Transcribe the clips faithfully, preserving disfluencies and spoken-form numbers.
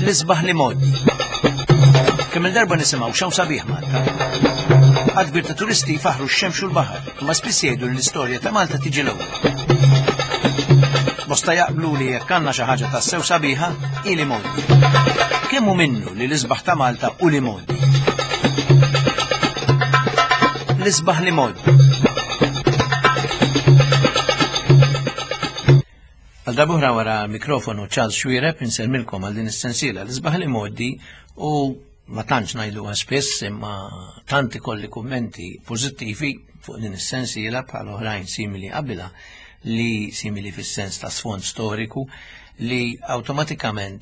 L-isbaħ li modi. Kemm il-darba nisimgħu xew sabiħ Malta. Għadbir ta' turisti faħru x-xemx u l-baħar, imma spiss jgħidu l-istorja ta' Malta tiġi l-ewwel. Bosta jaqblu li jekk għandna xi ħaġa ta' sew sabiħa hi li modi. Kemm hu minnu li l-isbaħ ta' Malta u li modi. L-isbaħ li modi. Għal darbuħra wara mikrofonu Charles Xwiereb inselmilkom għal din is-sensiela l-isbaħ li modi u ma tantx ngħiduha spiss imma tant ikolli kummenti pożittivi fuq din is-sensiela bħal oħrajn simili qabilha li simili fis-sens ta' sfond storiku li awtomatikament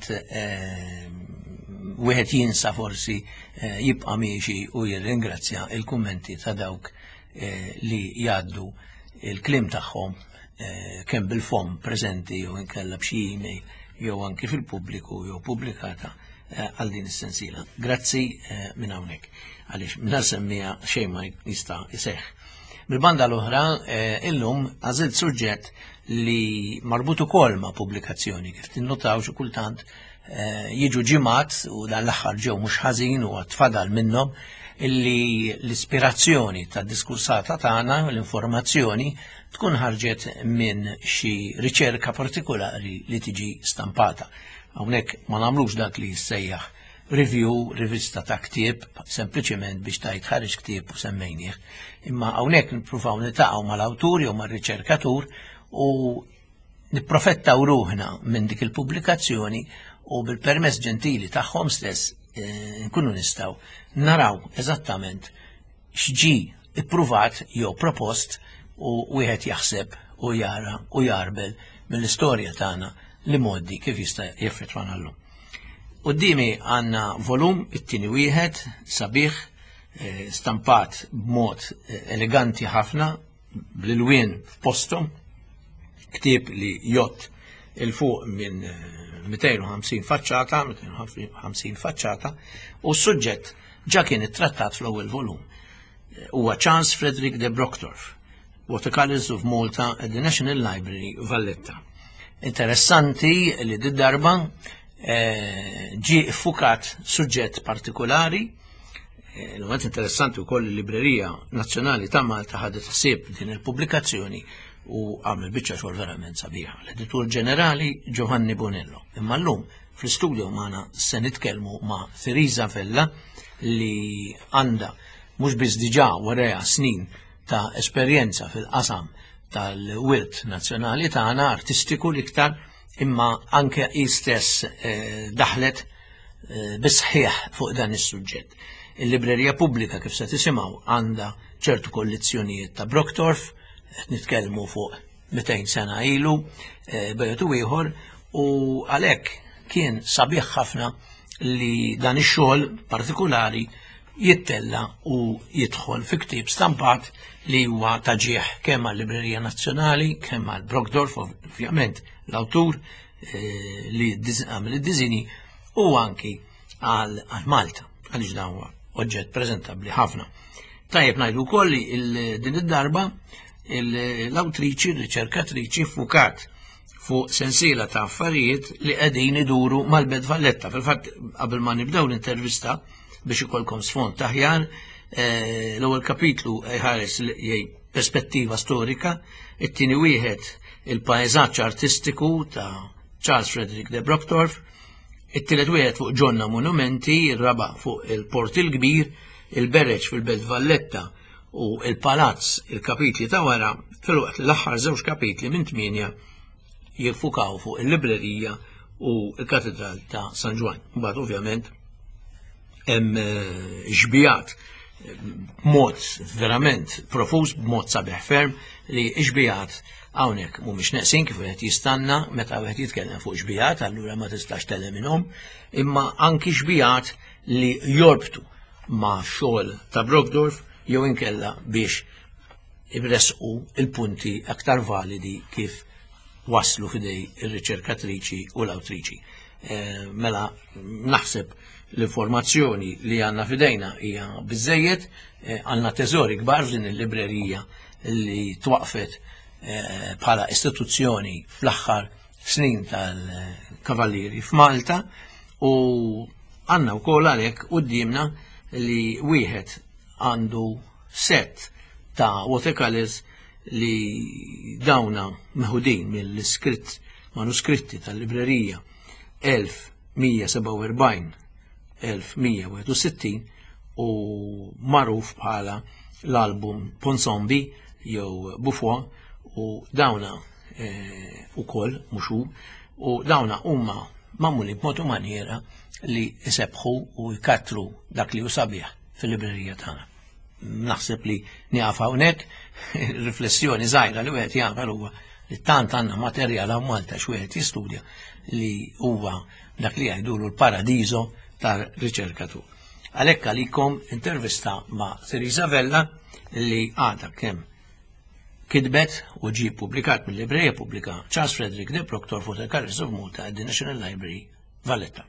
wieħed jinsa forsi jibqa' miexi u jirringrazzja il-kummenti ta' dawk li jgħaddu il-kliem tagħhom kemm bil-fom preżenti jew inkella b'xi email jew anki fil-pubbliku jew pubblikata għal din is-sensiela. Grazzi minn hawnhekk għaliex minn semmija xejn ma jista' jseħħ. Bil-banda l-oħra illum għażilt suġġett li marbut ukoll ma' pubblikazzjoni kif tinnotaw xi kultant jiġu ġimgħat u dan l-aħħar ġew mhux ħażin u tfadal minnhom illi l-ispirazzjoni tad-diskursata tagħna u l-informazzjoni tkun ħarġet minn xi riċerka partikolari li tiġi stampata. Hawnhekk ma nagħmlux dak li jissejjaħ review, rivista ta' ktieb, sempliċement biex tajt ħareġ ktieb u semmejnieh. Imma hawnhekk nippruvaw niltaqgħu mal-awtur jew mar-riċerkatur u nipprofettaw ruħna minn dik il-pubblikazzjoni u bil-permess ġentili tagħhom stess nkunu nistgħu naraw eżattament x'ġi ippruvat jew propost u wieħed jaħseb u jara u jarbel mill-istorja tagħna li modi kif jista' jeffettwana llum. Qudiemi għandna volum it-tieni wieħed sabiħ stampat b'mod eleganti ħafna bl-ilwien f'postom, ktieb li jott il-fuq minn mئتين وخمسين faċċata, مئتين وخمسين faċċata, u s-suġġett ġa kien ittrattat fl-ewwel volum. Huwa Charles Frederick de Brockdorff, Watercolors of Malta at the National Library Valletta. Interessanti li d-darba ġi fukat suġġett partikolari. L-għant interessanti u koll il-Librerija Nazzjonali ta' Malta ħadet ħsieb din il-pubblikazzjoni u għamil biċċa xogħol verament sabiħa. L-editur ġenerali Giovanni Bonello. Imma llum fl-istudio magħna se nitkellmu ma' Theresa Vella li għandha mhux biss diġà warejha snin ta' esperjenza fil-qasam tal-wirt nazzjonali tagħna artistiku l-iktar imma anke istess daħlet bisħieħ fuq dan is-suġġett. Il-Librerija Pubblika kif se tisimgħu għandha ċertu kollezzjonijiet ta' Brockdorff, qed nitkellmu fuq mئتين sena ilu, bejtu ieħor u għalhekk kien sabiħ ħafna li dan ix-xogħol partikolari jittella u jidħol fi ktieb stampat li huwa taġieħ kemm għall-Librerija Nazzjonali, kemm għal Brockdorff, ovvjament l-awtur li għamel id-diżini u anki għal Malta, għaliex dan huwa oġġett preżentabbli ħafna. Tajjeb ngħidu wkoll li din id-darba l-awtriċi, r-riċerkatriċi fukat fuq sensiela ta' affarijiet li qegħdin iduru mal-Belt Valletta. Fil-fatt qabel ma nibdew l-intervista biex ikolkom sfond taħjar, l-ewwel kapitlu ħares jgħid perspettiva storika, it-tieni wieħed il-pajżaġġ artistiku ta' Charles Frederick de Brockdorff, it-tielet wieħed fuq ġonna monumenti, ir-raba' fuq il-Port il-Kbir, il-Bereċ fil-Belt Valletta u il-Palazz, il-kapitli ta' wara, fil-waqt l-aħħar żewġ kapitli minn tminja jiffukaw fuq il-librerija u il-Katedral ta' San Ġwan. Mbagħad ovvjament hemm ġbijat b'mod verament profuż, b'mod sabiħ ferm li ġbijat hawnhekk mhumiex neqsin kif wieħed jistanna meta wieħed jitkellem fuq ġbijat, allura ma tistax tellem minnhom, imma anki ġbijat li jorbtu ma' xogħol ta' Brockdorff jew inkella biex ibresqu il-punti aktar validi kif waslu fidej ir-riċerkatriċi u l-awtriċi. Mela naħseb l-informazzjoni li għandna fidejna hija biżżejjed, għandna teżori kbar f'din il-librerija li twaqfet bħala istituzzjoni fl-aħħar snin tal-Kavallieri f'Malta U għandna wkoll għalhekk qudiemna li wieħed għandu set ta' watercolors li dawna meħudin mill-iskritt manuskritti tal-librerija elf mija seba' u erbgħin elf mija wieħed u sittin u magħruf bħala l-album Ponsombi jew Buffon u dawna ukoll mhux hu u dawna huma magħmuli b'mod u maniera li jsebħu u jkattru dak li hu sabiħ fil-librerija tagħna. Naħseb li nieqaf hawnhekk riflessjoni żgħira li wieħed jagħmel huwa li tant għandna materjal hawn Malta x'wieħed jistudja li huwa dak li jgħidulu l-paradiżo tar-riċerkatur. Għalhekk għalikom intervista ma' Teresa Vella li għadha kemm kitbet u ġie pubblikat mill-Librerija Pubblika Charles Frederick de Proctor for the Watercolors of Malta at the National Library, Valletta.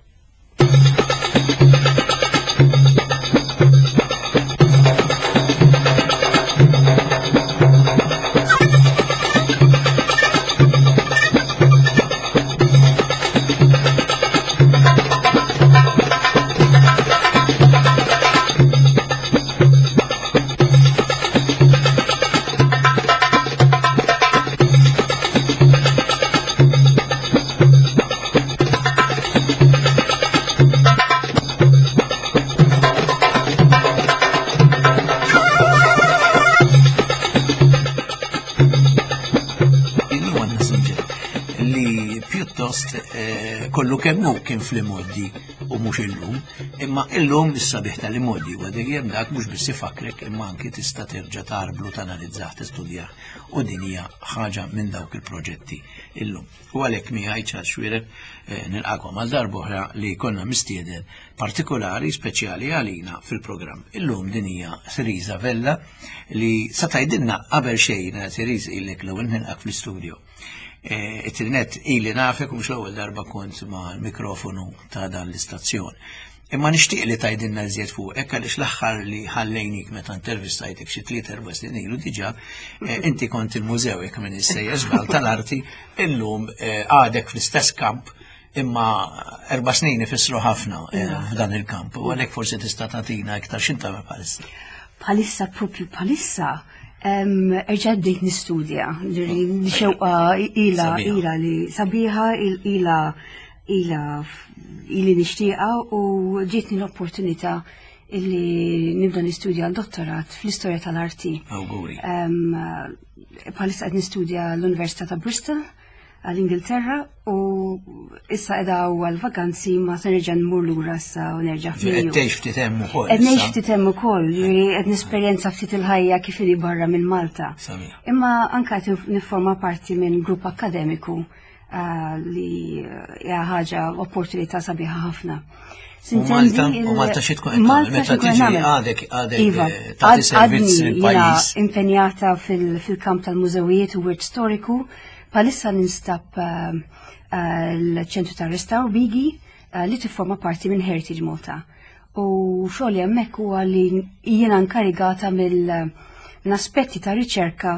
Kollu kemmu kien fl-immoddi u mhux illum, imma illum is-sabiħ tal-immoddi u dejjem dak mhux biss ifakrek imma anke tista' terġa' tarblu tanalizzah tistudjah u din hija ħaġa minn dawk il-proġetti illum. U għalhekk miegħi Charles Frederick nilqakom għal darba oħra li konna mistieden partikolari speċjali għalina fil-programm. Illum din hija Teresa Vella li sa tgħidilna qabel xejn Teresa ilek l-ewwel nilqak fl-istudju. It-trinet ili nafek u mux l-ewwel darba kont ma' l-mikrofonu ta' dan l-istazzjon. Imma nixtieq li tgħidilna żjed fuq hekk għaliex l-aħħar li ħallejnik meta intervistajtek xi tliet erba' snin ilu diġà inti kont il-mużew hekk minn is-sejjer żball tal-arti illum għadek fl-istess kamp imma erba' snin ifissru ħafna f'dan il-kamp u għalhekk forsi tista' tagħtina iktar x'inta bħalissa. Bħalissa propju bħalissa Erġad dik nistudja, li xewqa ila ila li sabiħa ila ila ili nixtieqa u ġietni l-opportunità illi nibda nistudja l-dottorat fl-istorja tal-arti. Awguri. Bħalissa qed nistudja l-Università ta' Bristol għall-Ingilterra u issa qiegħda għal-vakanzi ma se nerġa' nmur lura issa u nerġa' f'Mejju. Qed tgħix ftit hemm ukoll. Qed ngħix ftit hemm ukoll, qed nesperjenza ftit il-ħajja kif inhi barra minn Malta. Imma anke qed nifforma parti minn grupp akademiku li hija ħaġa opportunità sabiħa ħafna. Malta u Malta xi tkun qed tagħmel meta tiġi għadek għadek tagħti servizz lill-pajjiż. Impenjata fil-kamp tal-mużewijiet u wirt storiku. Palissa ninstab l-ċentru tal-Restawr Bigi li tifforma parti minn Heritage Malta. U xogħli hemmhekk huwa li jiena nkarigata mill-aspetti ta' riċerka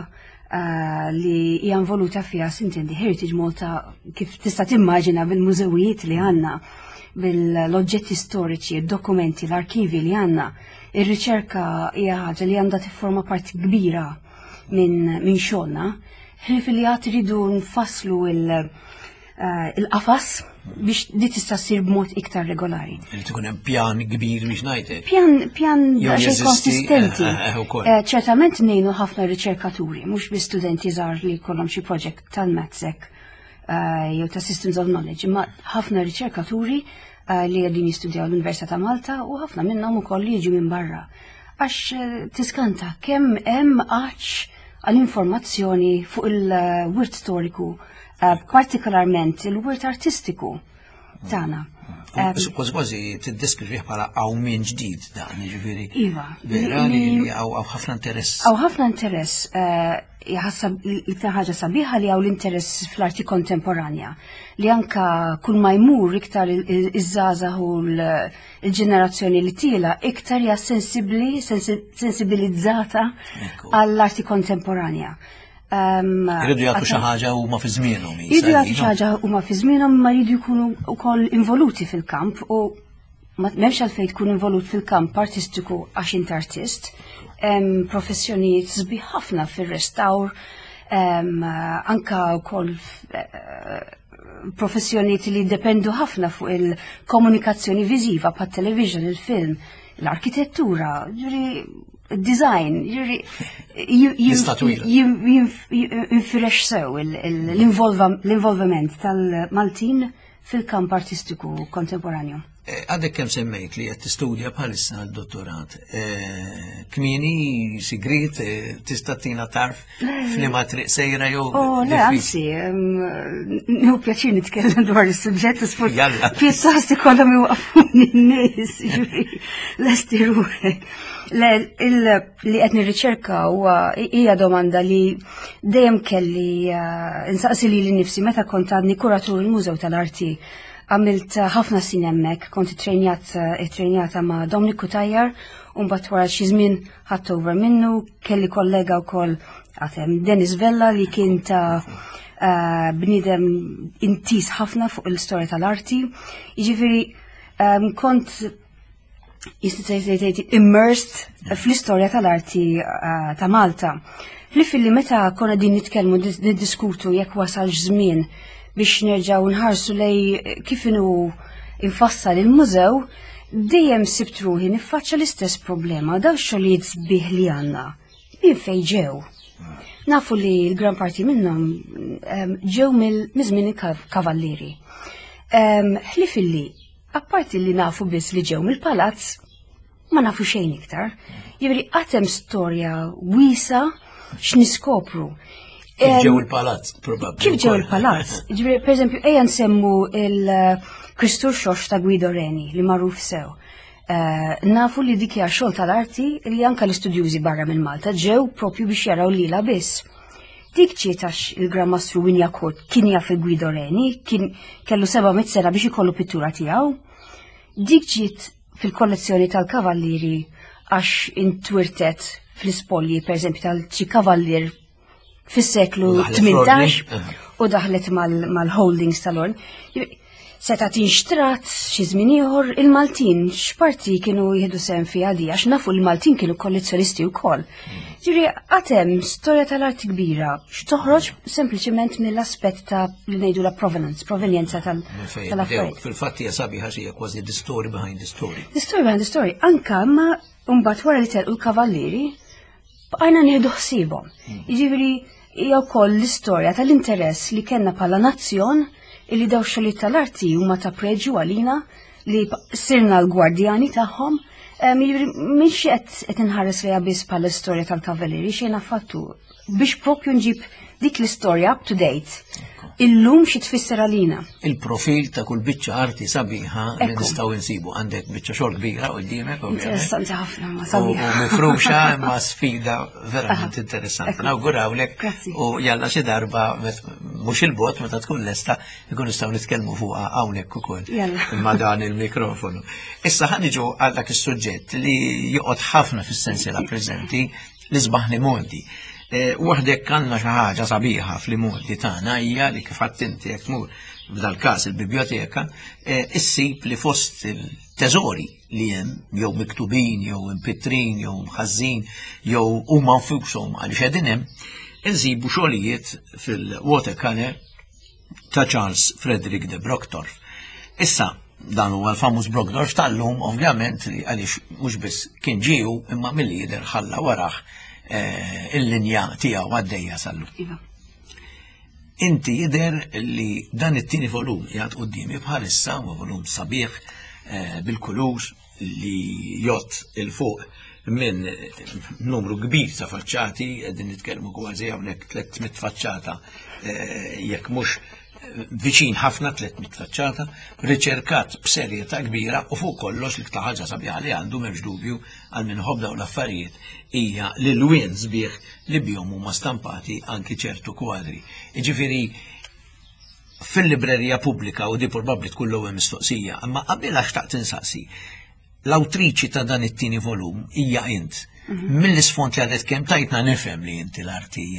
li hija involuta fiha sintendi Heritage Malta kif tista' timmaġina bil-mużewijiet li għandna, bil-oġġetti storiċi, id-dokumenti, l-arkivi li għandna. Ir-riċerka hija ħaġa li għandha tifforma parti kbira minn xogħolna. Ħlif li għat rridu nfasslu il-qafas biex di tista' ssir b'mod iktar regolari. Li tkun hemm pjan kbir biex ngħidlek. Pjan pjan xejn konsistenti. Ċertament ngħinu ħafna riċerkaturi, mhux bi studenti żgħar li jkollhom xi proġett tal-Mathsec jew ta' Systems of Knowledge, imma ħafna riċerkaturi li qegħdin jistudjaw l-Università ta' Malta u ħafna minnhom ukoll li jiġu minn barra. Għax tiskanta kemm hemm għax għall-informazzjoni fuq il-wirt storiku, partikolarment il-wirt artistiku tagħna. Kważi kważi tiddeskrivih bħala awmin ġdid dan, jiġifieri. Iva. Vera li hawn ħafna interess. Hawn ħafna interess jaħsab iktar ħaġa sabiħa li hawn l-interess fl-arti kontemporanja li anka kull ma jmur iktar iż-żgħażagħ u l-ġenerazzjoni li tiela iktar hija sensibbli, sensibilizzata għall-arti kontemporanja. Iridu jagħtu xi ħaġa huma fi żmienhom. Iridu jagħtu xi ħaġa huma fi żmienhom ma jridu jkunu wkoll involuti fil-kamp u m'hemmx għalfejn tkun involut fil-kamp artistiku għax int artist, hemm professjonijiet sbieħ ħafna fir-restawr, anka wkoll professjonijiet li jiddependu ħafna fuq il-komunikazzjoni viżiva pat-television, il-film, l-arkitettura, ġuri design, ġuri jinfirex sew l-involvement tal-Maltin fil-kamp artistiku kontemporanju. Għadek kem semmejt li għed t-studja bħalissa għal-dottorat. Kmini, sigrit, tistatina tarf f'lima triq sejra jow? Oh, le, għansi, nħu pjaċir nitkellem dwar il-sujġet, s-fur, pjuttost ikollhom iwaqfuni n-nies, ġuri, l-esti ruħek. Li qed nirriċerka huwa hija domanda li dejjem kelli insaqsi li nifsi meta kont għadni kuratur il-Mużew tal-Arti. Għamilt ħafna sin hemmhekk, kont ittrejnjata ma' Dominiku Tajjar, u mbagħad wara xi żmien ħadd over minnu, kelli kollega wkoll għatem Dennis Vella li kien ta' bniedem intis ħafna fuq il-storja tal-arti. Jiġifieri kont jistgħid immersed fl-istorja tal-arti ta' Malta. Li fil-li meta konna din nitkellmu niddiskutu jekk wasal żmien biex nerġaw nħarsu lej kif inhu infassal il-mużew, dejjem sibt ruħi niffaċċa l-istess problema, daw xogħlijiet sbieħ li għandna. Min fejn ġew? Nafu li l-gran parti minnhom ġew mill-żmien il-kavallieri. Ħlif illi, apparti li nafu biss li ġew mill-palazz, ma nafu xejn iktar. Jiġri għatem storja wiesa x'niskopru. Kif ġew il-palazz, probabbli. Kif ġew il-palazz? Ġifieri, pereżempju, ejja nsemmu il-Kristur Xox ta' Guido Reni li magħruf sew. Nafu li dik hija xogħol tal-arti li anke l-istudjużi barra minn Malta ġew propju biex jaraw lilha biss. Dik ġiet għax il-Gran Mastru Winjakot kien jaf il-Guido Reni, kien kellu seba' mit sena biex ikollu pittura tiegħu. Dik ġiet fil-kollezzjoni tal-kavallieri għax intwirtet fl-ispolji, pereżempju, tal-xi kavallier fis-seklu tmintax u daħlet mal-holdings tal-orn. Seta tinxtrat xi żmien ieħor il-Maltin x'parti kienu jieħdu sehem fiha di għax nafu l-Maltin kienu kollezzjonisti wkoll. Ġifieri għatem storja tal-arti kbira x'toħroġ sempliċement mill-aspett ta' li ngħidu la provenance, provenienza tal-affarijiet. Fil-fatt hija sabiħa xi kważi the story behind the story. The story behind the story. Anka ma mbagħad wara li telqu l-kavallieri bqajna nieħdu ħsiebhom. Jiġifieri hija wkoll l-istorja tal-interess li kellna bħala nazzjon illi daw xogħlijiet tal-arti huma ta' preġu għalina li sirna l-gwardjani tagħhom. Mhix qed inħares liha biss bħala istorja tal-kavallieri xejn affattu biex propju nġib dik l-istorja up to date. Illum xi tfisser għalina. Il-profil ta' kull biċċa arti sabiħa li nistgħu insibu għandek biċċa xogħol kbira quddiemek ovvjament. Interessanti ħafna ma sabiħa. U mifruxa ma sfida verament interessanti. Nawgurawlek u jalla xi darba mhux il-bot meta tkun lesta nkun nistgħu nitkellmu fuqha hawnhekk ukoll ma' dan il-mikrofonu. Issa ħaniġu għal dak is-suġġett li joqgħod ħafna fis-sensiela preżenti li sbaħni Monti. Waħdek għandna xi ħaġa sabiħa fl-modi tagħna hija li kif għadt inti jekk tmur f'dal każ il-biblioteka issib li fost il-teżori li hemm jew miktubin jew impittrin jew mħażin jew huma nfushom għaliex qegħdin hemm insibu xogħlijiet fil-watercolor ta' Charles Frederick de Brockdorff. Issa dan huwa l-famuż Brockdorff tal-lum ovvjament li għaliex mhux biss kien ġiew imma mill-lider ħalla warah il-linja tiegħu għaddejja sal-lum. Inti jidher li dan it-tieni volum jgħid qudiemi bħalissa huwa volum sabiħ bil-kulur li jott il-fuq minn numru kbir ta' faċċati, qegħdin nitkellmu kważi hawnhekk tliet faċċata jekk mhux viċin ħafna tliet faċċata, riċerkat b'serjetà kbira u fuq kollox li ktar ħaġa sabiħa li għandu m'hemmx dubju għal minħobb dawn l-affarijiet hija li l-wien sbieħ li bihom huma stampati anki ċertu kwadri. Jiġifieri fil-librerija pubblika u di probabbli tkun l-ewwel mistoqsija, imma qabel għax taqt insaqsi. L-awtriċi ta' dan it-tieni volum hija int. Mill-isfond li għadet kemm tajtna nifhem li inti l-arti hija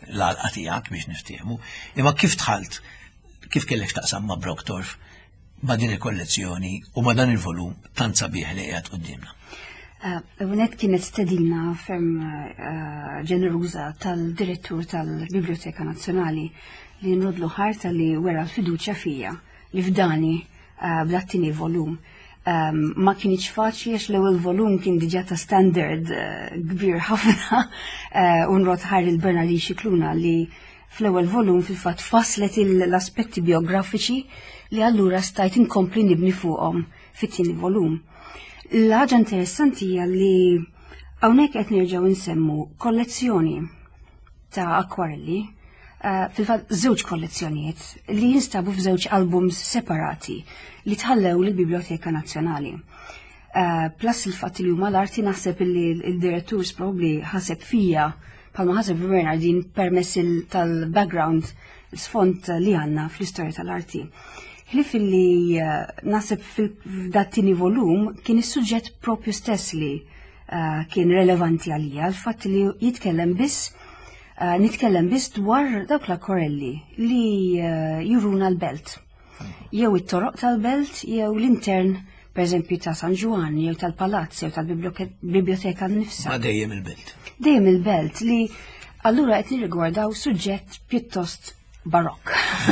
l-għalqa tiegħek biex niftehmu, imma kif tħalt, kif kellek taqsam ma' Brocktorf ma' din il-kollezzjoni u ma' dan il-volum tant sabiħ li qiegħed qudiemna. Unet kienet stedina ferm ġeneruża tal-direttur tal-Biblioteka Nazzjonali li nrodlu ħarta li wera l-fiduċja fija li f'dani b'dattini volum. Ma kienx faċli għax l-ewwel volum kien diġà ta' standard kbir ħafna u nrod ħar il-Bernardin Scicluna li fl-ewwel volum fil-fatt faslet l-aspetti biografiċi li allura stajt inkompli nibni fuqhom fit-tieni volum. L-ħaġa interessanti hija li hawnhekk qed nerġgħu nsemmu kollezzjoni ta' akwarelli, fil-fatt żewġ kollezzjonijiet li jinstabu f'żewġ albums separati li tħallew lill-Biblioteka Nazzjonali. Plus il-fatt li huma l-arti naħseb li l-direttur probabbli ħaseb fija bħalma ħaseb Bernardin permess tal-background l-sfond li għandna fl-istorja tal-arti. Ħlif li naħseb fil-dattini volum kien is-suġġett propju stess li kien relevanti għalija, l-fatt li jitkellem biss nitkellem biss dwar dawk l-akwarelli li juruna l-belt. Jew it-toroq tal-belt, jew l-intern, per eżempju ta' San Juan, jew tal-palazz, jew tal-biblioteka nifsa. Ma dejjem il-belt. Dejjem il-belt li allura qed nirrigwardaw suġġett pjuttost barokk.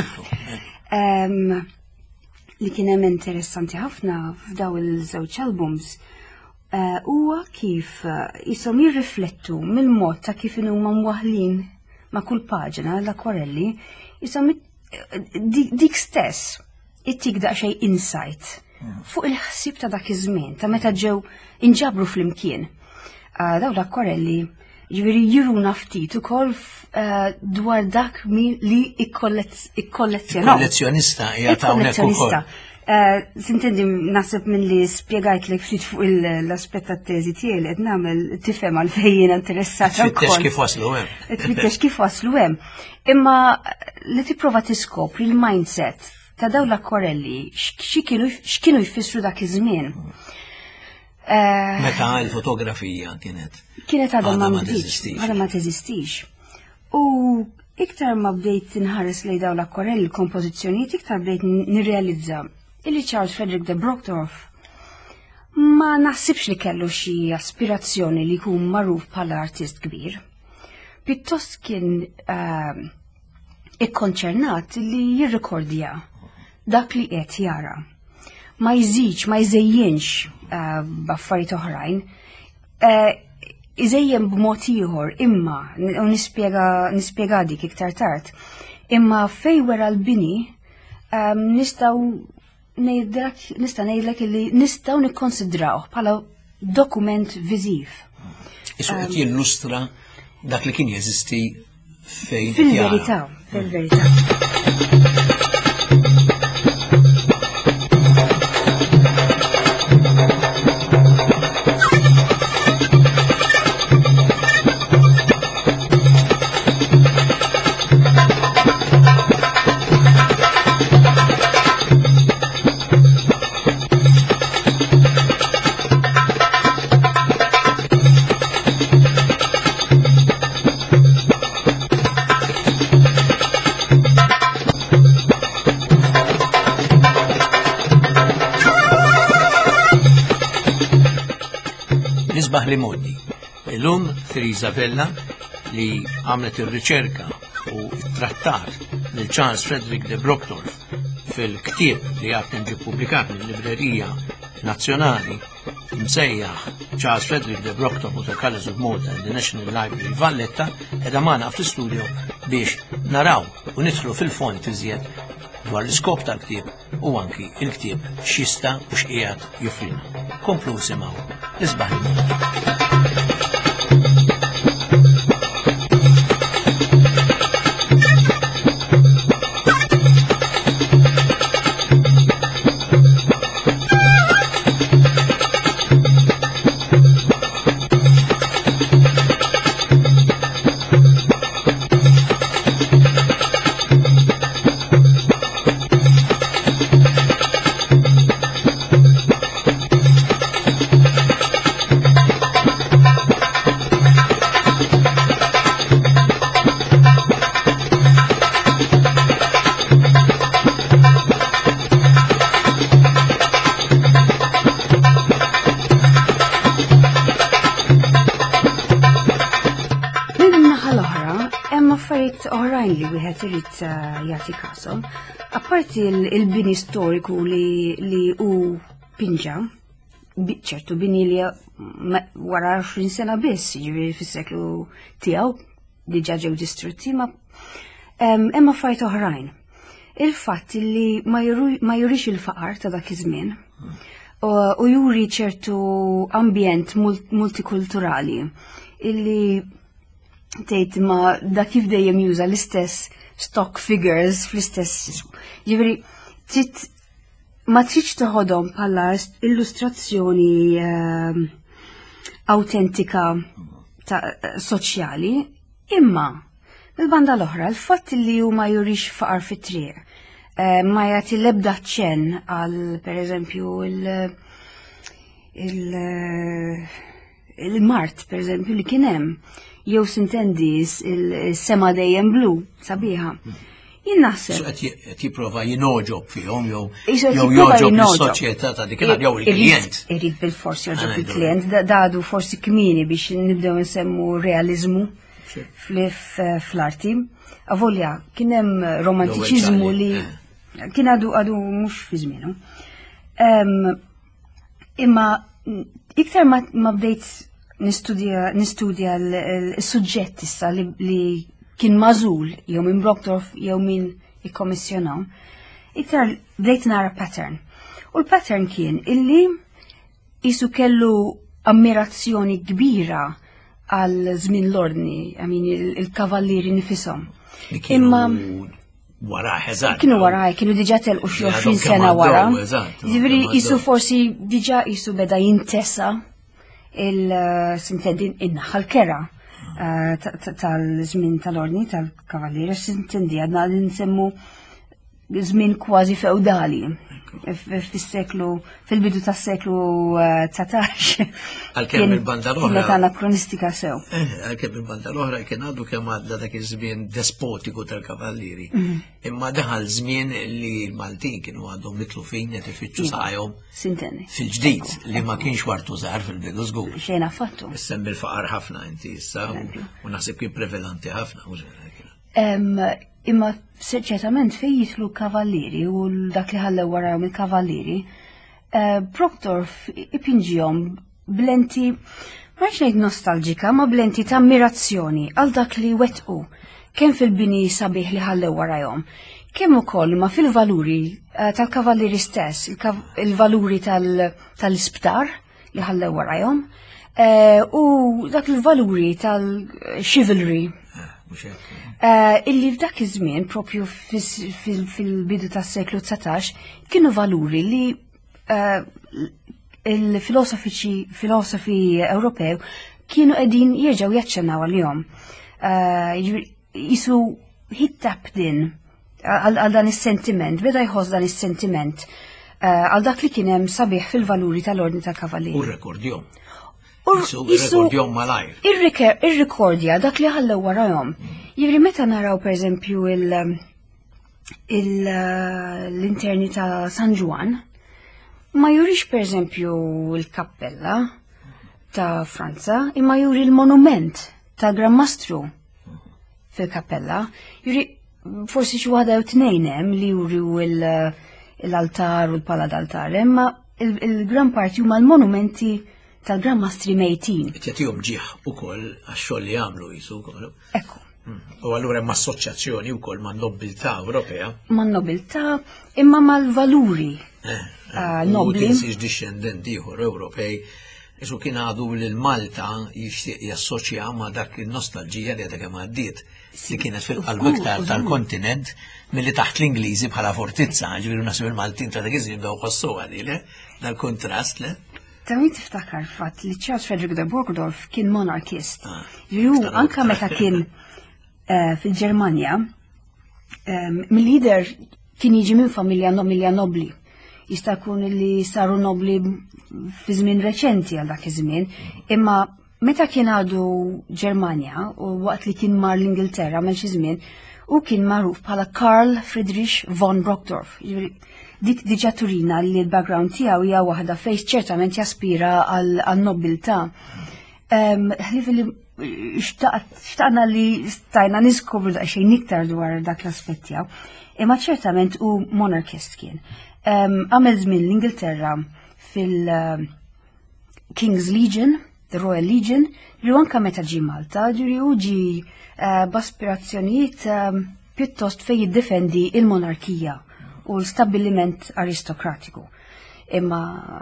Li kien hemm interessanti ħafna f'daw il-żewġ albums huwa kif ishom jirriflettu mill-mod ta' kif huma mwaħħlin ma' kull paġna l-akwarelli, ishom dik stess ittik daqsxejn insight fuq il-ħsieb ta' dak iż-żmien ta' meta ġew inġabru flimkien. Daw l-akwarelli jiġifieri juruna ftit ukoll dwar dak li ikkollezzjonaw. Kollezzjonista hija ta' hawnhekk ukoll. Sintendi naħseb minn li spjegajtlek ftit fuq l-aspett tat-teżi tiegħi li qed nagħmel tifhem għalfejn jiena interessata wkoll. Tfittex kif waslu hemm. Tfittex kif waslu hemm. Imma li tipprova tiskopri l-mindset ta' dawn l-akwarelli x'kienu jfissru dak iż-żmien. Meta l-fotografija kienet. Kienet għadha ma għadha ma teżistix. U iktar ma bdejt inħares lejn dawn l-akwarelli l-kompożizzjonijiet iktar bdejt nirrealizza illi Charles Frederick de Brocktorf ma naħsibx li kellu xi aspirazzjoni li jkun magħruf bħala artist kbir. Pittost kien ikkonċernat li jirrikordja dak li qed jara. Ma jżidx, ma jżejjenx b'affarijiet oħrajn. Iżejjem b'mod ieħor imma u nispjega dik iktar tard. Imma fejn wara l-bini nistgħu nista' ngħidlek li nistgħu nikkonsidraw bħala dokument viżiv. Isu qed jillustra dak li kien jeżisti fejn fil-verità, fil-verità. Nisbaħ li modi. Illum Teresa Vella li għamlet ir-riċerka u trattat lil Charles Frederick de Brocktorf fil-ktieb li għad ġie pubblikat mill-Librerija Nazzjonali msejjaħ Charles Frederick de Brocktorf u the Colours of Malta in the National Library Valletta edha magħna fl-istudio biex naraw u nidħlu fil-font iżjed dwar l-iskop tal-ktieb u anki il-ktieb x'jista' u x'qiegħed joffrina. Komplu simgħu. Nisbaħ li modi. affarijiet oħrajn li wieħed irid jagħti kasom. Apparti il-bini storiku li li hu pinġa, ċertu bini li wara għoxrin sena biss, jiġifieri fis-seklu tiegħu diġà ġew distrutti, ma hemm affarijiet oħrajn. Il-fatt li ma jurix il-faqar ta' dak iż-żmien u juri ċertu ambjent multikulturali illi tgħid ma dak kif dejjem juża l-istess stock figures fl-istess. Ġifieri trid ma tridx toħodhom bħala illustrazzjoni awtentika soċjali, imma il-banda l-oħra l-fatt li hu ma jurix faqar fit-triq. Ma jagħti l-ebda ċenn għal pereżempju il-mart pereżempju li kien hemm jew sintendis il-sema dejjem blu sabiħa. Jien naħseb. Qed jipprova jinoġob fihom jew jew joġob is-soċjetà ta' dik jew il-klijent. Irid bil-forsi joġob il-klijent, dadu forsi kmieni biex nibdew nsemmu realiżmu fl-arti. Avolja, kien hemm romantiċiżmu li kien għadu għadu mhux fi żmienu. Imma iktar ma bdejt nistudja l-suġġett issa li kien mażul jew minn Brockdorf jew minn ikkommissjonaw, iktar bdejt nara pattern. U l-pattern kien illi isu kellu ammirazzjoni kbira għal żmien l-ordni, il-kavallieri nifisom. Imma wara ħeżat. Kienu wara, kienu diġà telqu xi għoxrin sena wara. Ġifieri isu forsi diġà isu beda jintesa il-sintendin in-naħa l-kera tal-żmien tal-ordni tal-kavallieri, sintendi għadna nsemmu żmien kważi feudali. Fis-seklu, fil-bidu tas-seklu tsatax. Għalkemm il-banda l-oħra. Kienet anakronistika sew. Għalkemm il-banda l-oħra kien għadu kemm għadda dak iż-żmien despotiku tal-kavallieri. Imma daħal żmien li l-Maltin kienu għadhom nitlu fejn qed ifittxu saqajhom. Sintenni. Fil-ġdid li ma kienx wartu żgħar fil-bidu żgur. Xejn affattu. Issem bil-faqar ħafna inti issa u naħseb kien prevelanti ħafna. Imma ċertament fejn jitlu kavallieri u dak li ħallew warahom il-kavallieri, Brockdorf ipinġihom blenti, ma ngħid nostalġika, ma blenti ta' ammirazzjoni għal dak li wettqu kemm fil-bini sabiħ li ħallew warahom, kemm ukoll ma fil-valuri tal-kavallieri stess, il-valuri tal-isptar li ħallew warahom, u dak il-valuri tal-chivalry. Illi f'dak iż-żmien propju fil-bidu tas-seklu tsatax kienu valuri li il-filosofi Ewropew kienu qegħdin jerġgħu jaċċennaw għalihom. Jisu hit-tapped in għal dan is-sentiment, beda jħoss dan is-sentiment għal dak li kien hemm sabiħ fil-valuri tal-ordni tal-kavallieri. U rekordjom. Ir-rekordjom malajr. Ir-rekordja dak li ħallew warahom. Jivri meta naraw per eżempju l-interni ta' San Juan, ma jurix per eżempju il-kappella ta' Franza, imma juri l-monument ta' Gran Mastru fil-kappella. Juri forsi xi waħda jew tnejn hemm li juri l-altar u l-pala d'altar, imma il-gran parti huma l-monumenti tal-Gran Mastri mejtin. Tjatihom ġieħ ukoll għax-xogħol li jagħmlu jisu wkoll. Ekku. U allura hemm assoċjazzjoni wkoll man-nobiltà Ewropea. Man-nobiltà imma mal-valuri nobli. U discendenti ieħor Ewropej isu kien għadu li l-Malta jixtieq jassoċja ma' dak il-nostalġija li għadha kemm għaddiet li kienet fil-qalb iktar tal-kontinent milli taħt l-Ingliżi bħala fortizza, ġifieri naħseb il-Maltin ta' dak iż-żmien bdew ħossuha li dal-kontrast le. Ta' min tiftakar fatt li Charles Frederick de Brockdorf kien monarkist. Ju anka meta kien fil-Ġermanja, mill-lider kien jiġi minn familja familja nobli. Jista' jkun li saru nobli fi żmien reċenti għal dak iż-żmien, imma meta kien għadu Ġermanja u waqt li kien mar l-Ingilterra minn xi żmien, u kien magħruf bħala Karl Friedrich von Brockdorf. Dik diġà turina li l-background tiegħu hija waħda fejn ċertament jaspira għal-nobiltà. Ħlif li xtaqna li stajna niskobru daqsxejn iktar dwar dak l-aspettja, imma ċertament u monarchist kien. Għamel żmien l-Ingilterra fil-King's Legion, the Royal Legion, li anka meta ġi Malta, ġiri u ġi b'aspirazzjonijiet pjuttost fej jiddefendi il-monarkija u l-stabbiliment aristokratiku. Imma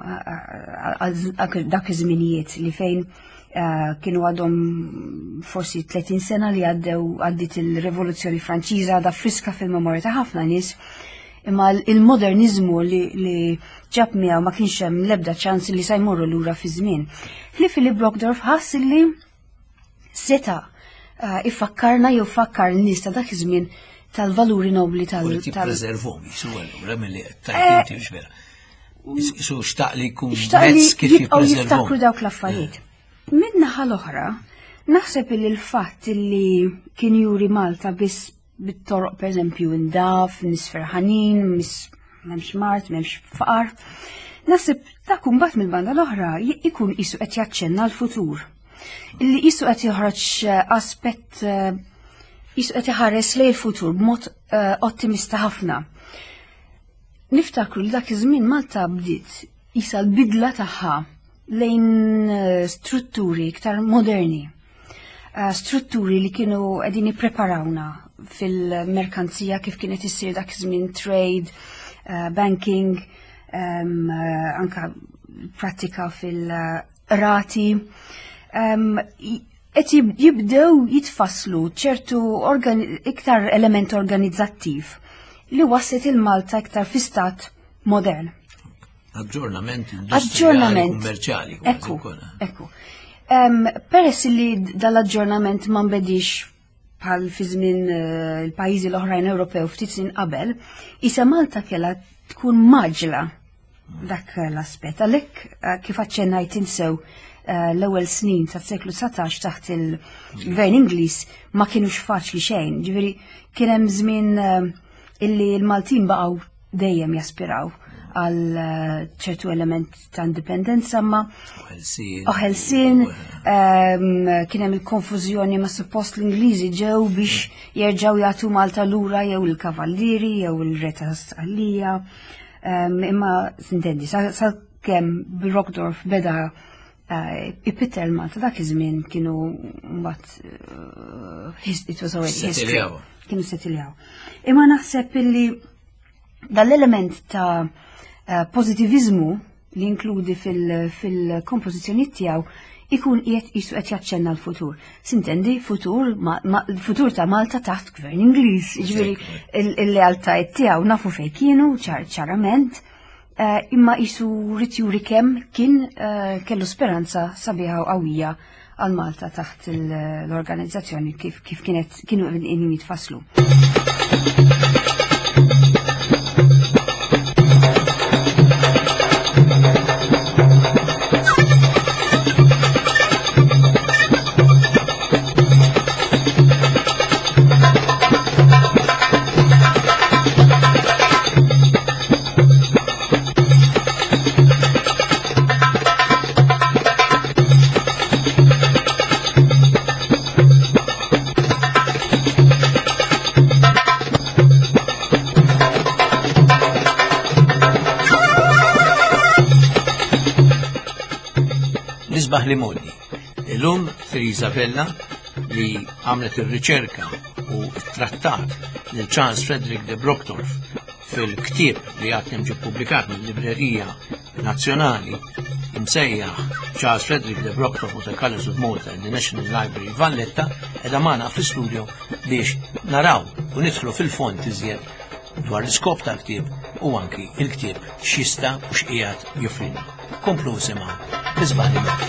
dak iż-żminijiet li fejn kienu għadhom forsi tletin sena li għaddew għaddit il-Revoluzzjoni Franċiża da friska fil-memorja ta' ħafna nies, imma il-modernizmu li ġab miegħu ma kienx hemm l-ebda ċans li se jmorru lura fi żmien. Philip Brockdorf ħass li seta' ifakkarna jew fakkar n-nies ta' dak iż-żmien tal-valuri nobli tal- Tippreservhom, jisu allura milli tajt inti x'vera. Isu xtaq li jkun Xtaq li mezz kif jibqgħu jiftakru jippreservhom. dawk l-affarijiet. Min-naħa l-oħra, naħseb li l-fatt li kien juri Malta biss bit-toroq pereżempju ndaf, nis ferħanin, nis m'hemmx mart, m'hemmx faqar. Naħseb dak imbagħad mill-banda l-oħra jkun qisu qed jaċċenna l-futur. Illi qisu qed joħroġ aspett qisu qed iħares lejn il-futur b'mod ottimista ħafna. Niftakru li dak iż-żmien Malta bdiet qisha l-bidla tagħha lejn strutturi iktar moderni. Strutturi li kienu qegħdin jippreparawna fil-merkanzija kif kienet issir dak iż-żmien trade, banking, anka prattika fil-rati. Qed jibdew jitfasslu ċertu iktar element organizzattiv li waslet il-Malta iktar fi stat modern. Aġġornament Aġġornament. kummerċjali. Ekku, ekku. Peress li dal-aġġornament ma nbedix bħal fi żmien il-pajjiżi l-oħrajn Ewropew ftit snin qabel, isa Malta kellha tkun maġla dak l-aspett. Għalhekk kif aċċennajt insew l-ewwel snin tas-seklu satax taħt il-Gvern Ingliż ma kienux faċli xejn. Ġifieri kien hemm żmien illi l-Maltin baqgħu dejjem jaspiraw għal ċertu element ta' indipendenza ma oħelsin kien hemm il-konfużjoni ma' suppost l-Ingliżi ġew biex jerġgħu jagħtu Malta lura jew il-kavallieri jew il-re ta' Stqallija. Imma sintendi sakemm Brockdorf beda ipitter Malta dak iż-żmien kienu mbagħad it was already history. Kienu setiljaw. Imma naħseb illi dal-element ta' pozitivizmu li inkludi fil-kompożizzjoni tiegħu ikun qiegħed qisu qed jaċċenna l-futur. Sintendi, futur futur ta' Malta taħt Gvern Ingliż, jiġifieri il-lealtajiet tiegħu nafu fejn kienu ċarament, imma qisu rid juri kemm kien kellu speranza sabiħa u qawwija għal Malta taħt l-organizzazzjoni kif kienet kienu qegħdin jitfasslu. Nisbaħ li modi. Illum Isabella li għamlet ir-riċerka u trattat lil Charles Frederick de Brockdorf fil-ktieb li għatnem ġi publikat mill-Librerija Nazzjonali imsejjaħ Charles Frederick de Brockdorf of the Colours of Malta in the National Library Valletta edha magħna fl-istudju biex naraw u nidħlu fil-fond iżjed dwar l-iskop tal-ktieb u anki il-ktieb x'jista' u x'qiegħed joffrina. Komplu simgħu. Nisbaħ li modi.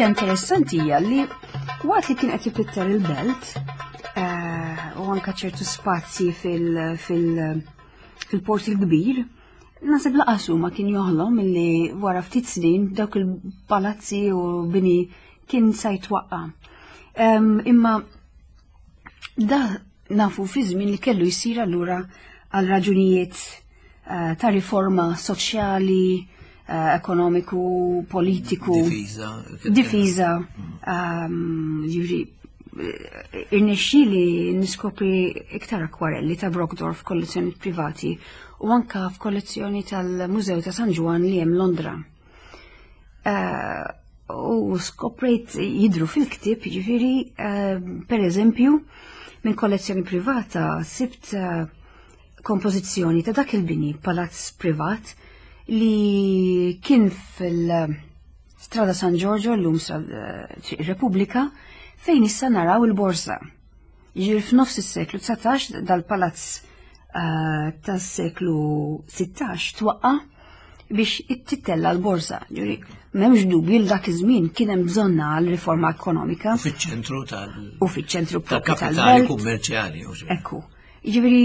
ħaġa interessanti hija li waqt li kien qed jipitter il-belt u anke ċertu spazji fil-port il-kbir, nasib laqasu ma kien joħlom illi wara ftit snin dawk il-palazzi u bini kien sa jitwaqqa. Imma da nafu fi żmien li kellu jsir allura għal raġunijiet ta' riforma soċjali, ekonomiku, politiku, difiża, ġifri, irnexxieli niskopri iktar akwarelli ta' Brockdorf f'kollezzjoni privati u anka f'kollezzjoni tal-Mużew ta' San Juan li hemm Londra. U skoprejt jidru fil-ktieb, ġifiri, per eżempju, minn kollezzjoni privata sibt kompożizzjoni ta' dak il-bini palazz privat li kien fil-Strada San Giorgio l-lum Repubblika fejn issa naraw il-borsa. Ġir f'nofs is-seklu tsatax dal-palazz tas-seklu sittax twaqqa biex ittitella l-borsa. Ġiri, m'hemmx dubju li dak iż-żmien kien hemm bżonna għal riforma ekonomika. U fiċ-ċentru tal U fiċ-ċentru tal-kapitali kummerċjali. Ekku. Jiġifieri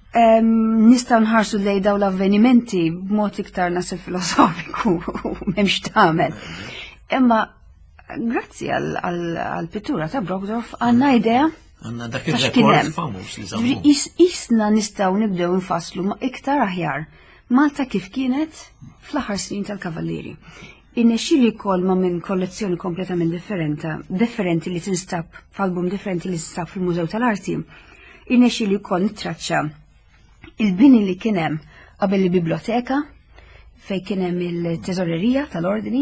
nistgħu nħarsu lejn dawn l-avvenimenti b'mod iktar nasib filosofiku m'hemmx tagħmel. Imma grazzi għall-pittura ta' Brockdorf għandna idea għandna dak ir-rekord famuż li żammu. Isna nistgħu nibdew nfasslu ma' iktar aħjar Malta kif kienet fl-aħħar snin tal-Kavallieri. Innexxieli jkollna minn kollezzjoni kompletament differenti li tinstab f'album differenti li tinstab fil-Mużew tal-Arti. Innexxieli wkoll nittraċċa il-bini li kien hemm qabel il-biblioteka fejn kien hemm il-teżorerija tal-ordni,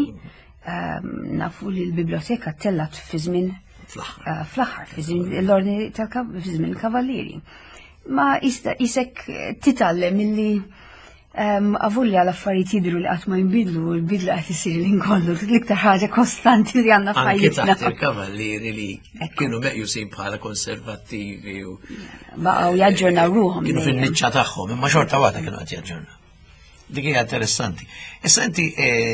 nafu li l-biblioteka tellat fi żmien fl-aħħar fi żmien l-ordni fi żmien il-Kavallieri. Ma isek titgħallem milli Avulli għal-affarijiet jidru li qatt ma jinbidlu, l-bidlu qed isir li nkollu l-iktar ħaġa kostanti li għandna f'ħajjitna. Anke taħt il-kavallieri li kienu meqjusin bħala konservattivi u baqgħu jaġġornaw ruhom. Kienu fin-niċċa tagħhom, imma xorta waħda kienu qed jaġġornaw. Dik hija interessanti. Issa inti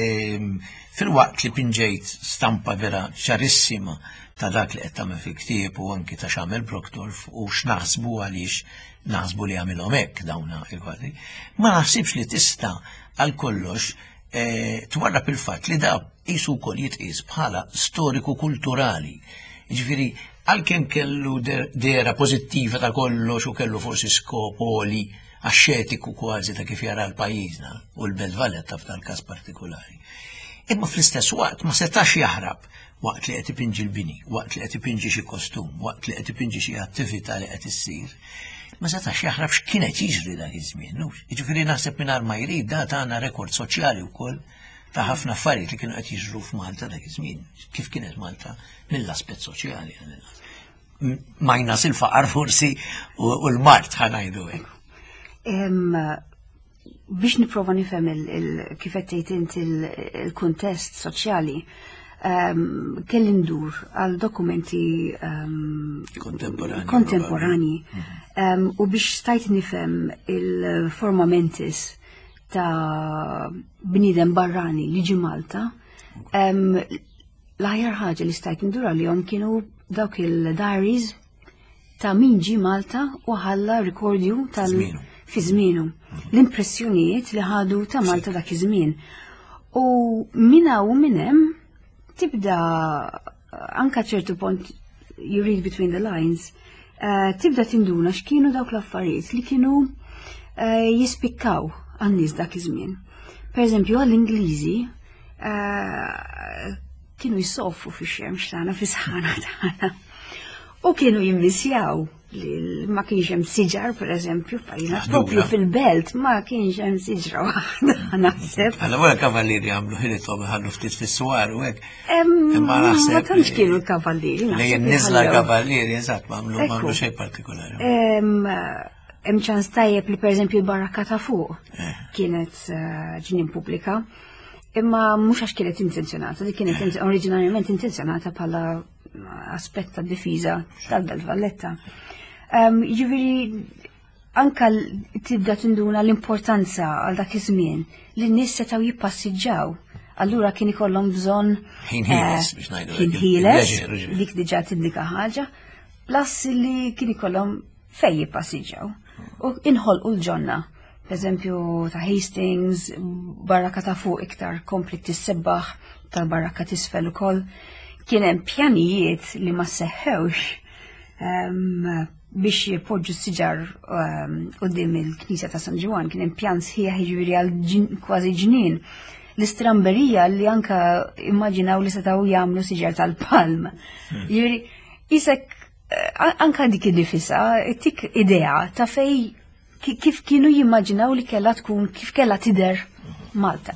fil-waqt li pinġejt stampa vera ċarissima ta' dak li qed tagħmel fil-ktieb u anki ta' x'għamel Brockdorf u x'naħsbu għaliex naħsbu li għamilhom hekk dawna il-kwadri, ma naħsibx li tista' għal kollox twarrab il-fatt li da qisu wkoll jitqies bħala storiku kulturali. Jiġifieri għalkemm kellu dera pożittiva ta' kollox u kellu forsi skopoli axxetiku kważi ta' kif jara l-pajjiżna u l-Belt Valletta f'tal-każ partikolari. Imma fl-istess waqt ma setax jaħrab waqt li qed ipinġi l-bini, waqt li qed ipinġi xi kostum, waqt li qed ipinġi xi attività li qed issir. Ma setax jaħrab x'kienet jiġri dak iż-żmien. Jiġifieri naħseb mingħajr ma jrid da tagħna rekord soċjali wkoll ta' ħafna affarijiet li kienu qed jiġru f'Malta dak iż-żmien. Kif kienet Malta mill-aspett soċjali. Majnas il-faqar forsi u l-mart ħanajdu hekk. Biex nipprova nifhem kif qed tgħid inti il-kuntest soċjali, kelli ndur għal dokumenti kontemporani u biex stajt nifhem il-forma mentis ta' bniedem barrani li ġi Malta, l-aħjar ħaġa li stajt ndur għalihom kienu dawk il-diaries ta' min ġi Malta u ħalla rekordju tal fi żmienu, l-impressjonijiet li ħadu ta' Malta dak iż-żmien. U minna u minnem tibda anka ċertu punt you read between the lines, tibda tinduna x'kienu dawk l-affarijiet li kienu jispikkaw għan-nies dak iż-żmien. Pereżempju għall-Ingliżi kienu jissoffu fix-xemx tagħna fis-sħana tagħna. U kienu jimmisjaw li ma kienx hemm siġar pereżempju fajna propju fil-belt ma kienx hemm siġra waħda naħseb. Allura l-kavallieri għamlu ħilithom ħallu ftit fis-swar u hekk. Imma naħseb ma tantx kienu l-kavallieri. Lejn niżla l-kavallieri eżatt m'għamlu m'għamlu xejn partikolari. Hemm ċans tajjeb li pereżempju l-barrakka ta' fuq kienet ġnien pubblika. Imma mhux għax kienet intenzjonata, li kienet oriġinarjament intenzjonata bħala aspett ta' difiża tal-Belt Valletta. Jiġifieri anka tibda tinduna l-importanza għal dak iż-żmien li n-nies setgħu jippassiġġaw allura kien ikollhom bżonn Ħin ħieles biex ngħidu. Kien ħieles, dik diġà tindika ħaġa, plus li kien ikollhom fejn jippassiġġjaw. U inħolqu l-ġonna. Eżempju ta' Hastings, barraka ta' fuq iktar kompli tissebbaħ tal-barraka tisfel ukoll. Kien hemm pjanijiet li ma seħħewx biex jipoġġu s-siġar qudiem il-Knisja ta' San Ġwan, kien hemm pjan sħiħ jiġifieri għal kważi ġnien. L-istramberija li anka immaġinaw li setgħu jagħmlu siġar tal-palm. Jiġifieri isek anka dik id-difisa, tik idea ta' fej kif kienu jimmaġinaw li kellha tkun kif kellha tidher Malta.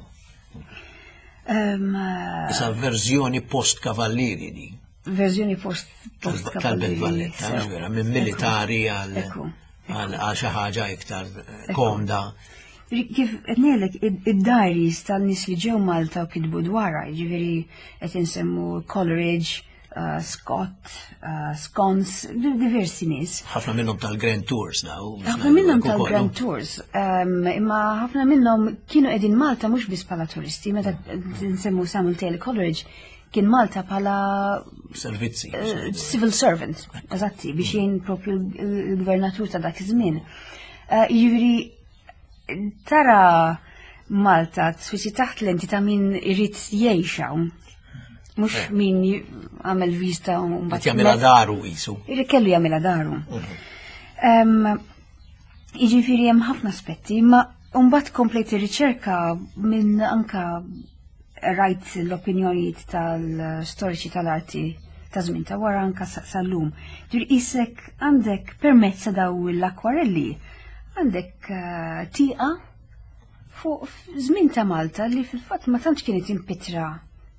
Issa verżjoni post-kavallieri di. Verżjoni post-kavallieri. Tal-Belt minn militari għal xi ħaġa iktar komda. Kif qed ngħidlek id-diaries tan-nies li ġew Malta u kitbu dwarha, jiġifieri qed insemmu Coleridge, Scott, Scones, diversi nies. Ħafna minnhom tal-Grand Tours daw. Ħafna minnhom tal-Grand Tours, imma ħafna minnhom kienu qegħdin Malta mhux biss bħala turisti, meta nsemmu Samuel Taylor Coleridge kien Malta bħala servizzi, civil servant, eżatti, biex jgħin propju l-gvernatur ta' dak iż-żmien. Jiġifieri tara Malta tfissi taħt lenti ta' min irid jgħixha. Mux min għamel vista un bat jagħmilha daru jisu. Irri kellu jagħmilha daru. Jiġifieri hemm ħafna aspetti, ma mbagħad komplejt ir-riċerka minn anka rajt l-opinjonijiet tal-storiċi tal-arti ta' żmien ta' wara anka sal-lum. Ġifieri isek għandek permezz daw l-akwarelli għandek tieqa fuq żmien ta' Malta li fil-fatt ma tantx kienet impitra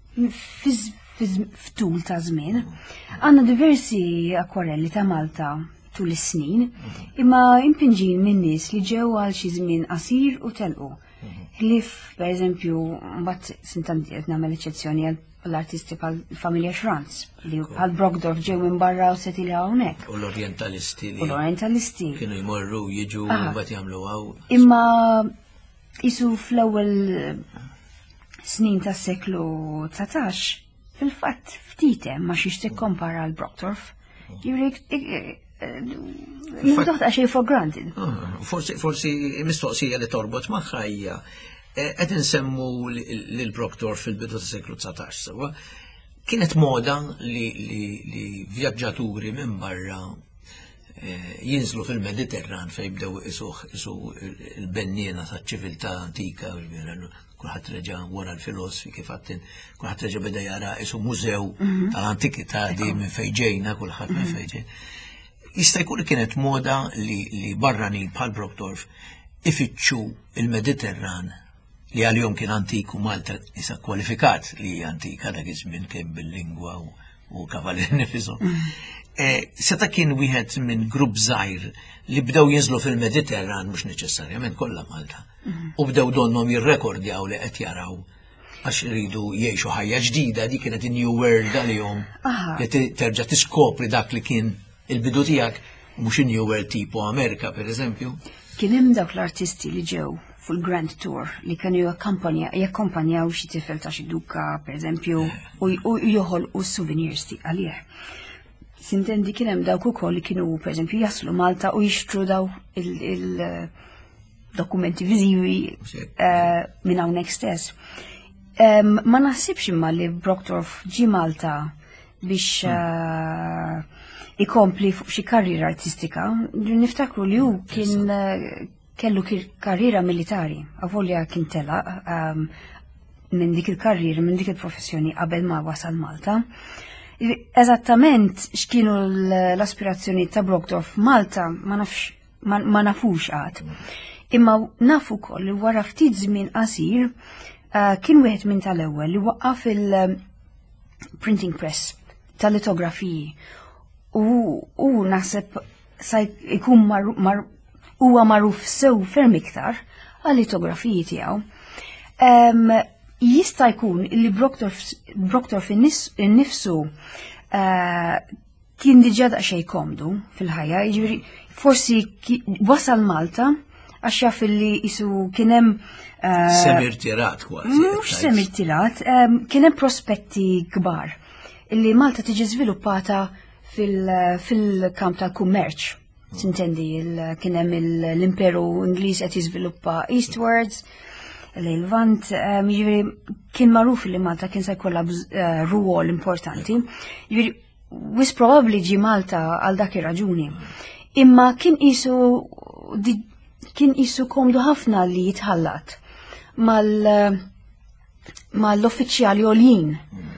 f'tul ta' żmien. Għandna diversi akwarelli ta' Malta tul is-snin, imma impinġin minn nies li ġew għal xi żmien qasir u telqu. Ħlief pereżempju mbagħad sintanti qed nagħmel eċċezzjoni għall-artisti bħal-familja Schranz li bħal Brockdorf ġew minn barra u setilha hawnhekk. U l-Orjentalisti li. U l-Orjentalisti. Kienu jmorru jiġu mbagħad jagħmlu hawn. Imma isu fl-ewwel snin tas seklu tsatax, fil-fatt ftitem ma xiex tikkompara għal Brockdorf. Ndoħta xej for granted. Forsi mistoqsija li torbot magħha hija qed insemmu lil Brockdorf fil-bidu tas seklu tsatax. Kienet moda li vjaġġaturi minn barra jinżlu fil-Mediterran fejn bdew isu il-benniena taċ-ċiviltà antika kulħadd reġa' wara l-filosofi kif għattin, kulħadd reġa' beda jara isu mużew tal-antikità di minn fejn ġejna, kulħadd minn fejn ġejna. Jista' jkun kienet moda li barranin bħal Brockdorf ifittxu il-Mediterran li għalihom kien antik u Malta issa kwalifikat li hija antika dak iż-żmien kemm bil-lingwa u kavalli nifisom. Seta kien wieħed minn grupp żgħir li bdew jinżlu fil-Mediterran mhux neċessarjament kollha Malta. U bdew donhom jirrekordjaw li qed jaraw għax iridu jgħixu ħajja ġdida dik kienet in-new world għalihom li terġa' tiskopri dak li kien il-bidu tiegħek mhux in-new world tipo Amerika pereżempju. Kien hemm dawk l-artisti li ġew fil-Grand Tour li kienu jakkompanjaw xi tifel ta' xi dukka pereżempju u joħolqu s-souvenirs għalih. Sintendi kien hemm dawk ukoll li kienu pereżempju jaslu Malta u jixtru daw il-dokumenti viżivi minn hawnhekk stess. Ma naħsibx imma li Brockdorf ġi Malta biex ikompli fuq xi karriera artistika. Niftakru li hu kien kellu karriera militari, avolja kien telaq minn dik il-karriera, minn dik il-professjoni qabel ma wasal Malta. Eżattament x'kienu l-aspirazzjoni ta' Brockdorf Malta ma nafx ma nafux għad. Imma nafu wkoll li wara ftit żmien qasir kien wieħed minn tal-ewwel li waqqaf il-printing press tal-litografiji u naħseb sa jkun huwa magħruf sew ferm iktar għal-litografiji tiegħu. Jista' jkun li Brockdorf innifsu kien diġà daqsxejn komdu fil-ħajja, jiġifieri forsi wasal Malta għax jaf li jisu kienem Semirtirat kważi. Mux semirtirat, kienem prospetti kbar illi Malta tiġi żviluppata fil-kamp tal-kummerċ. Sintendi, kienem l-imperu Ingliż qed jiżviluppa eastwards, l-Levant, kien magħruf li Malta kien se jkollha ruol importanti. Wis probabbli ġi Malta għal dak ir-raġuni. Imma kien qisu kien qisu komdu ħafna li jitħallat mal-uffiċjali għoljin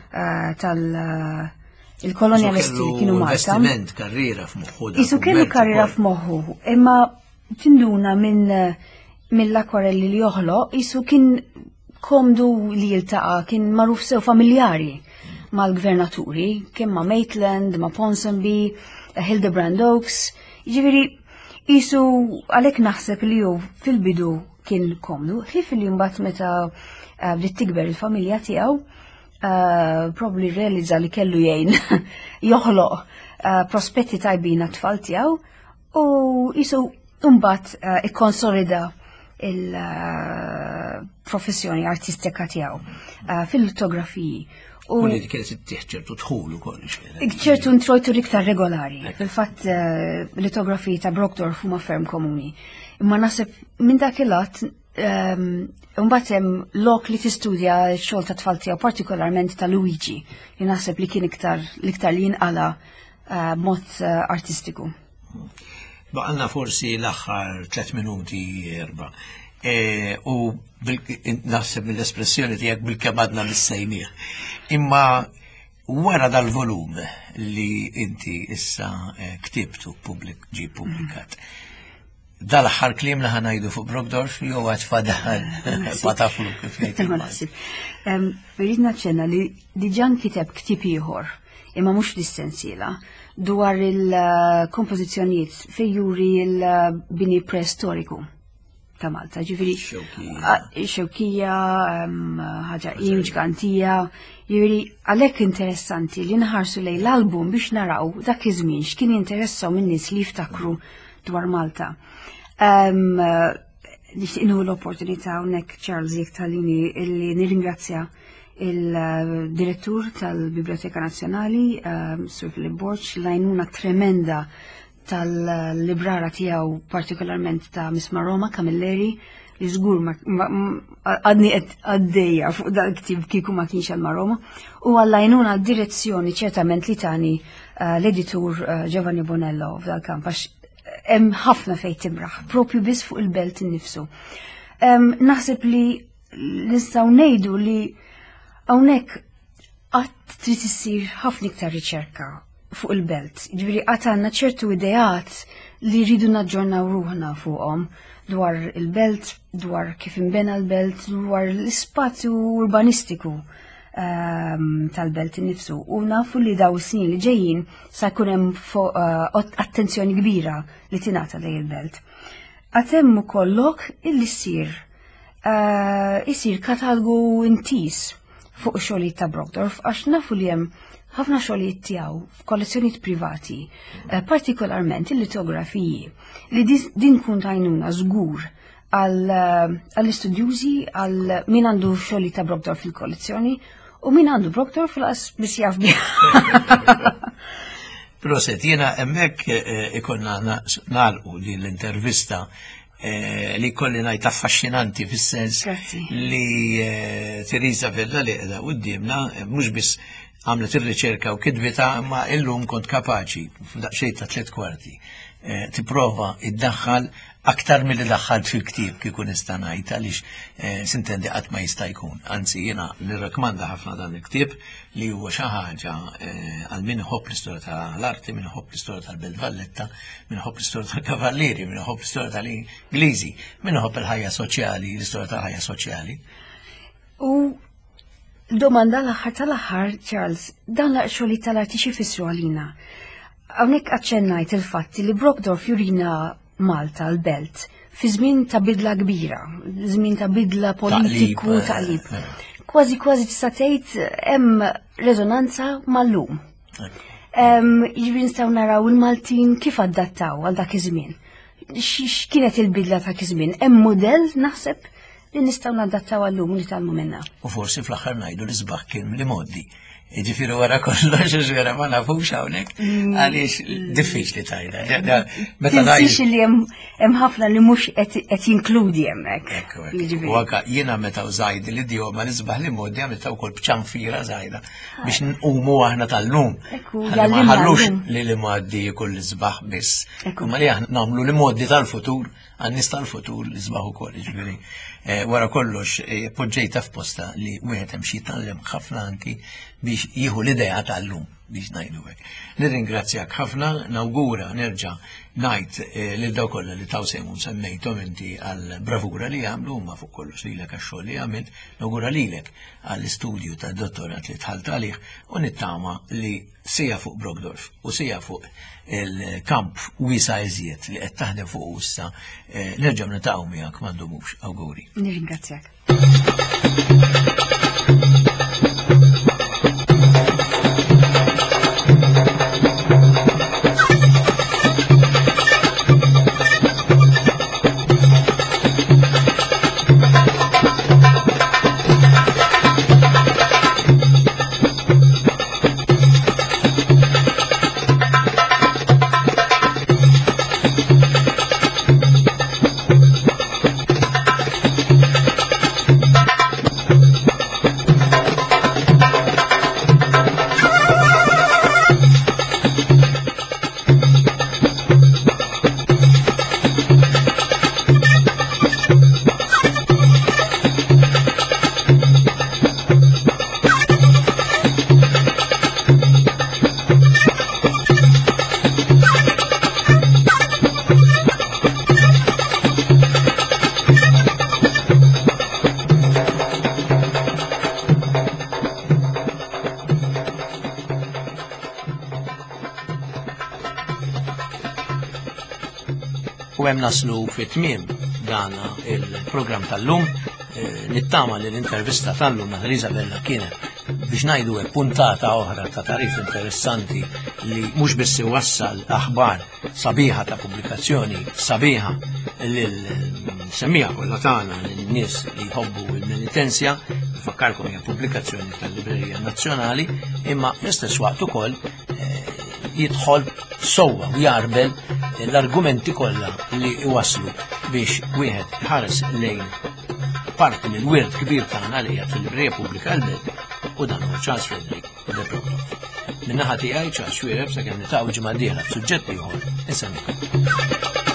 tal-kolonialisti kienu Malta. Investiment, karriera f'moħħu. Isu kellu karriera f'moħħu, imma tinduna minn mill-akwarelli li joħloq, isu kien komdu li jiltaqa, kien magħruf sew familjari mal-gvernaturi, kien ma' Maitland, ma' Ponsonby, Hildebrand Oaks, ġiviri, isu għalek naħseb li ju fil-bidu kien komdu, ħif li jumbat meta bdiet tikber il-familja tiegħu, probably realizza li kellu jgħin joħloq prospetti tajbin għat-tfal tiegħu u isu mbagħad ikkonsolida il-professjoni artistika tiegħu fil-litografiji. U li kienet ittieħ ċertu tħul ukoll. ċertu introjtu iktar regolari. Fil-fatt litografiji ta' Brockdorf huma ferm komuni. Imma naħseb minn dak il-lat mbagħad hemm lok li tistudja x-xogħol ta' tfal tiegħu partikolarment ta' Luigi li naħseb li kien iktar l-iktar li jinqala b'mod artistiku. Baqalna forsi l-aħħar tliet minuti erba'. U naħseb mill-espressjoni tiegħek bil-kemm għadna mis-sejmieħ. Imma wara dal-volum li inti issa ktibtu ġi publikat. Dal-aħħar kliem li ħanajdu fuq Brockdorf jew għad fadal pataflu kif ngħid. Rrid naċċenna li diġà kiteb ktib ieħor imma mhux l-istensiela dwar il-kompożizzjonijiet fejn juri il-bini preistoriku ta' Malta, ġifiri, xewkija, ħaġa im, ġgantija, ġifiri, għalek interessanti li nħarsu lej l-album biex naraw dak iż-żmien x'kien jinteressaw min nies li jiftakru dwar Malta. Nixtieq l-opportunità hawnhekk Charles jekk tal-lini li nirringrazzja il-direttur tal-Biblioteka Nazzjonali, Sur Philip Borch, l-għajnuna tremenda tal-librara tiegħu partikolarment ta' Miss Maroma Camilleri li żgur għadni għaddejja fuq dal-ktib kieku ma kienx għal Maroma u għallajnuna direzzjoni ċertament li tani l-editur Giovanni Bonello f'dal-kamp għax hemm ħafna fejn timraħ propju biss fuq il-belt innifsu. Naħseb li nistgħu ngħidu li hawnhekk qatt trid issir ħafna iktar riċerka fuq il-belt. Ġifieri qatt għandna ċertu ideat li rridu naġġornaw ruħna fuqhom dwar il-belt, dwar kif inbena l-belt, dwar l-ispazju urbanistiku tal-belt innifsu. U nafu li daw is-snin li ġejjin sa jkun hemm attenzjoni kbira li tingħata lejn il-belt. Qatt hemm ukoll lok illi ssir isir katalgu intis fuq xogħlijiet ta' Brockdorf għax nafu li hemm ħafna xogħlijiet tiegħu f'kollezzjonijiet privati, partikolarment il-litografiji, li din kun tajnuna żgur għall-istudjużi għal min għandu xogħlijiet ta' Brockdorf fil-kollezzjoni u min għandu Brockdorf laqas biss jaf biha. Proset, jiena hemmhekk ikonna nagħlqu li l-intervista li kolli ngħid affaxxinanti fis-sens li Teresa Vella li qiegħda qudiemna mhux biss għamlet ir-riċerka u kidbita imma illum kont kapaċi f'daqsxejn ta' tliet kwarti tipprova iddaħħal aktar milli daħħalt fil-ktieb kieku nista' ngħid għaliex sintendi qatt ma jista' jkun. Anzi jiena nirrakmanda ħafna dan il-ktieb li huwa xi ħaġa għal min iħobb l-istorja tal-arti, min iħobb l-istorja tal-Belt Valletta, min iħobb l-istorja tal-Kavallieri, min iħobb l-istorja tal-Ingliżi, min iħobb il-ħajja soċjali, l-istorja tal-ħajja soċjali. U domanda l-aħħar tal-aħħar, Charles, dan l-xogħlijiet tal-arti xi jfissru għalina. Hawnhekk aċċennajt il-fatti li Brockdorf jurina Malta l-belt fi żmien ta' bidla kbira, żmien ta' bidla politiku taqlib. Kważi kważi tista' tgħid hemm reżonanza mal-lum. Jiġri nistgħu naraw il-Maltin kif adattaw għal dak iż-żmien. x'kienet il-bidla ta' kizmin? Hemm modell naħseb li nistgħu nadattaw għallum li tal minna. U forsi fl-aħħar ngħidu li sbaħ kien li moddi. Jiġifieri wara kollox ġvera ma nafux hawnhekk għaliex diffiċli tajda. Meta ngħid li hemm ħafna li mhux qed jinkludi hemmhekk. U anke jiena meta użajt l-idjoma li sbaħ li moddi għamilta wkoll b'ċanfira żgħira biex nqumu aħna tal-lum. Ma ħallux li li moddi jkun li sbaħ biss. Imma li aħna nagħmlu li moddi tal-futur għan-nies tal-futur li sbaħ ukoll jiġifieri. Wara kollox poġġejta f'posta li wieħed hemm xi jitgħallem ħafna anki biex jieħu l-idea tal-lum biex ngħidu hekk. Nirringrazzjak ħafna, nawgura nerġa' ngħid lil dawk kollha li taw sejmu semmejthom inti għall bravura li jagħmlu huma fuq kollox lilek għax-xogħol li għamilt, nawgura lilek għall-istudju tad-dottorat li tħalt għalih u nittama li sija fuq Brokdorf u sija fuq il-kamp wiesa iżjed li qed taħdem fuq issa nerġgħu nitgħu miegħek m'għandhomux awguri. Nirringrazzjak. U hemm naslu fit-tmiem dana il-programm tal-lum, nittama li l-intervista tal-lum ma' Isabella kienet biex ngħidu hekk puntata oħra ta' tarif interessanti li mhux biss iwassal aħbar sabiħa ta' pubblikazzjoni sabiħa lil semmija kollha tagħna lin-nies li jħobbu l-militenzja, nfakkarkom hija pubblikazzjoni tal-Librerija Nazzjonali, imma fl-istess waqt ukoll jidħol sewwa u jarbel l-argumenti kollha li iwasslu biex wieħed ħares lejn parti mill-wirt kbir tagħna li hija fil-Librerija Pubblika l-Belt u dan huwa Charles Frederick de Brokdorf. Min-naħa tiegħi Charles Schwireb sakemm nitgħu ġimgħa d-dieħla f'suġġett ieħor insemmikom.